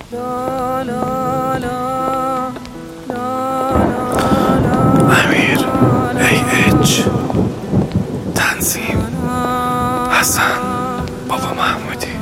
امیر AH تنظیم حسن بابا محمودی.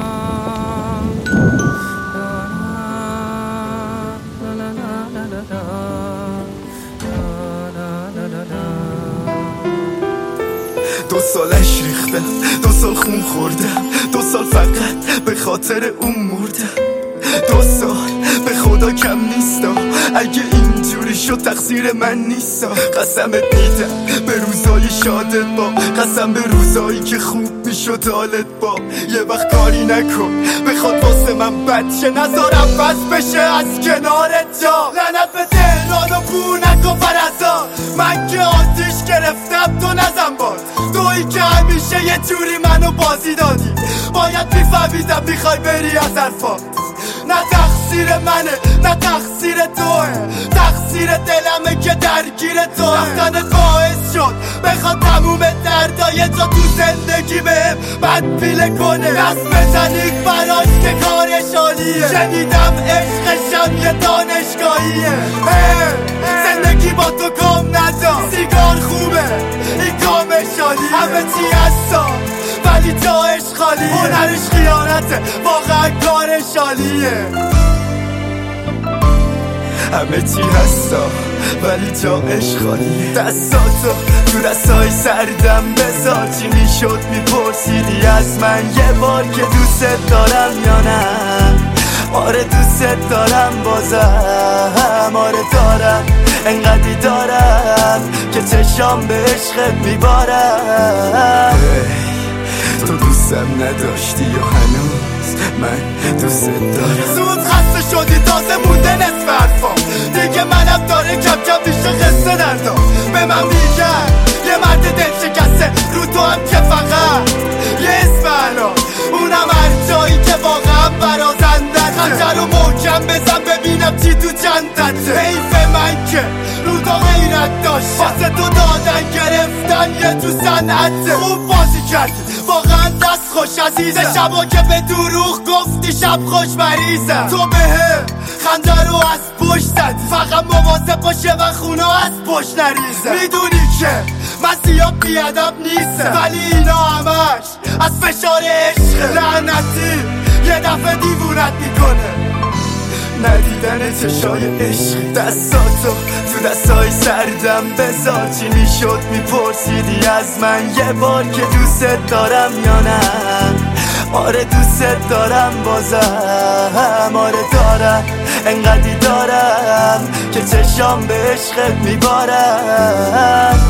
دو سالش ریختم، 2 سال خون خوردم، 2 سال فقط به خاطر اون مردم. 2 سال به خدا کم نیستا، اگه اینجوری شد تقصیر من نیستا. قسمت میدم به روزای شادت با، قسم به روزایی که خوب میشد حالت با. یه وقت کاری نکن بخواد واسه من بد شه، نذارم بس بشه از کنارت جا. لعنت به تهران و بو نکن فرزا، من که آتیش گرفتم تو نزن باز. تویی که همیشه یه جوری منو بازی دادی، باید میفهمیدم میخوای بری از حرفات. نه تقصیر منه نه تقصیر توه، تقصیر دلمه که درگیر توه. رفتنت باعث شد بخواد تموم دردای جا تو زندگی بهم بد پیله کنه. دست بزنی براش که کارش عالیه، شنیدم عشقشم یه دانشگاهیه. زندگی با تو کام ندار، سیگار خوبه این کامش عالیه. همه چی هستا ولی جایش خالیه، هنرش خیانته واقعا کارش عالیه. همه چی هستا ولی جایش خالیه. دستاتو تو دستای سردم بذار، چی میشد میپرسیدی از من یه بار که دوست دارم یا نه. آره دوست دارم بازم، آره دارم انقدری دارم که چشام به عشقت میبارم. تو دوستم نداشتی و هنوز من دوست دارم. زود خسته شدی تازه مونده نصف حرفام، دیگه منم داره کم کم میشه قصه دردم. به من میگن یه مرد دل شکسته، رو تو هم که فقط یه اسم الان، اونم هر جایی که واقعا برازندته. خنجر رو محکم بزن ببینم چی تو چندته. حیف من که رو تو غیرت داشت، واسه تو دادن گرفتن یه تو صنعته. خوب بازی کردی واقعا دست خوش عزیزم، شبا که به دروغ گفتی شب خوش مریضم. تو بهم خنده رو از پشت زدی، فقط مواظب باشه و خونه از پشت نریزم. میدونی که من زیاد بیادب نیستم، ولی اینا همش از فشار عشق. لعنتی یه دفعه دیوونت میکنه ندیدن چشای عشق. دستاتو تو دستای سردم بذار، چی میشد میپرسیدی از من یه بار که دوست دارم یا نه. آره دوست دارم بازم، آره دارم انقدری دارم که چشام به عشقت میبارم.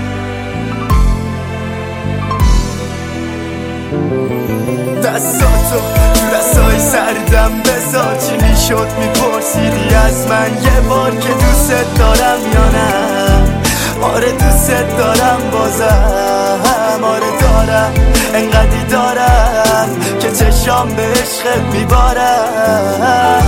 دستاتو تو دستای سردم بذار، چی میشد میپرسیدی از من یه بار که دوست دارم یا نه. آره دوست دارم بازم، آره دارم انقدری دارم که چشام به عشقت میبارم.